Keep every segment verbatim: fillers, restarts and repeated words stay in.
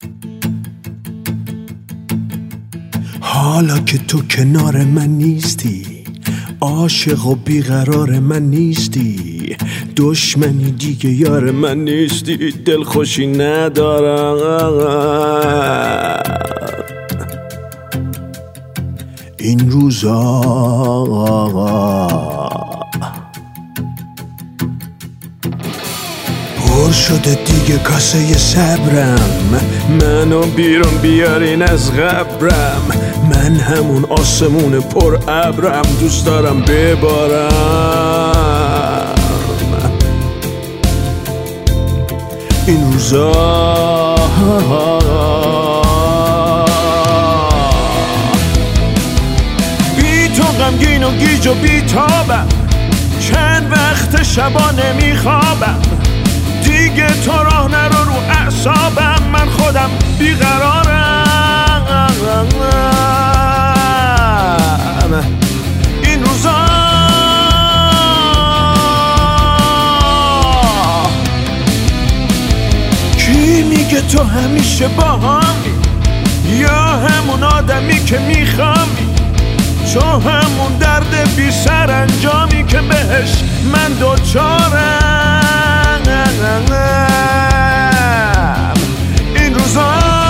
حالا که تو کنار من نیستی، عاشق و بیقرار من نیستی، دشمنی دیگه یار من نیستی، دلخوشی ندارم این روزا. پر شده دیگه کاسه صبرم، منو بیرون بیارین از قبرم، من همون آسمون پر ابرم، دوست دارم ببارم این روزا. بی تو غمگین و گیج و بی تابم، چند وقت شبا نمیخوابم، دیگه تو راه نرو رو اعصابم، من خودم بیقرارم این روزا. کی میگه تو همیشه با همی، یا همون آدمی که میخوامی، تو همون درد بی سر انجامی که بهش من دوچارم این روزا.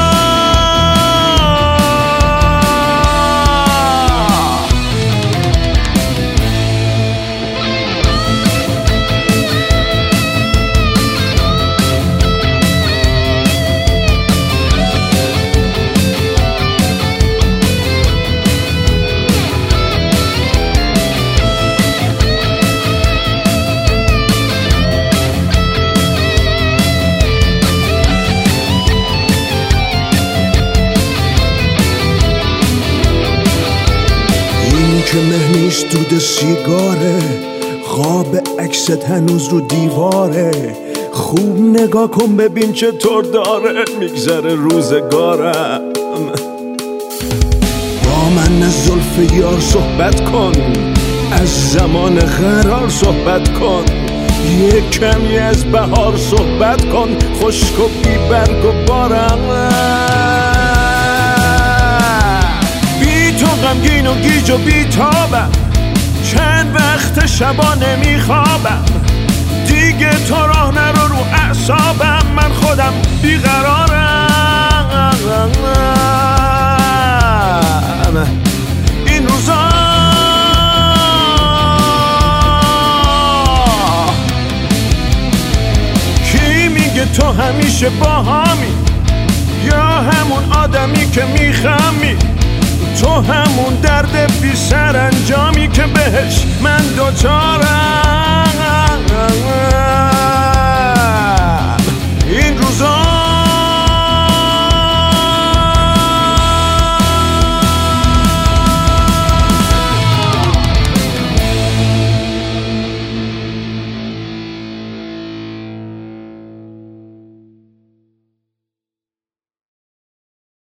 که مه نیست دود سیگاره، خواب عکست هنوز رو دیواره، خوب نگاه کن ببین چطور داره میگذره روزگارم. با من از زلف یار صحبت کن، از زمان قرار صحبت کن، یه کمی از بهار صحبت کن، خشک و بی برگ و بارم. تو غمگین و گیج و بی تابم، چند وقت شبا نمیخوابم، دیگه تو راه نرو رو اعصابم، من خودم بیقرارم این روزا. کی میگه تو همیشه با همی، یا همون آدمی که میخمی، تو همون درد بی سر انجامی که بهش من دوچارم